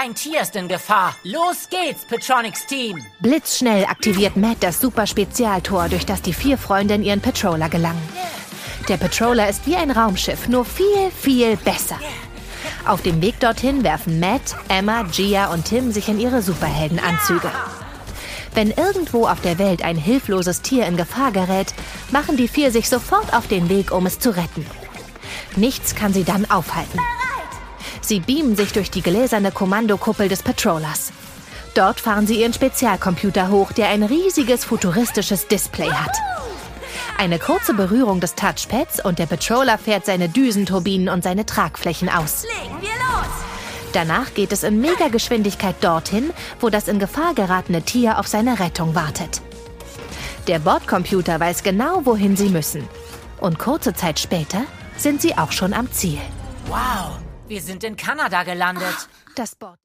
Ein Tier ist in Gefahr. Los geht's, Petronics Team. Blitzschnell aktiviert Matt das Super-Spezialtor, durch das die 4 Freunde in ihren Patroller gelangen. Der Patroller ist wie ein Raumschiff, nur viel, viel besser. Auf dem Weg dorthin werfen Matt, Emma, Gia und Tim sich in ihre Superheldenanzüge. Wenn irgendwo auf der Welt ein hilfloses Tier in Gefahr gerät, machen die 4 sich sofort auf den Weg, um es zu retten. Nichts kann sie dann aufhalten. Sie beamen sich durch die gläserne Kommandokuppel des Patrollers. Dort fahren sie ihren Spezialcomputer hoch, der ein riesiges futuristisches Display hat. Eine kurze Berührung des Touchpads und der Patroller fährt seine Düsenturbinen und seine Tragflächen aus. Legen wir los! Danach geht es in Megageschwindigkeit dorthin, wo das in Gefahr geratene Tier auf seine Rettung wartet. Der Bordcomputer weiß genau, wohin sie müssen. Und kurze Zeit später sind sie auch schon am Ziel. Wow, wir sind in Kanada gelandet. Das Bord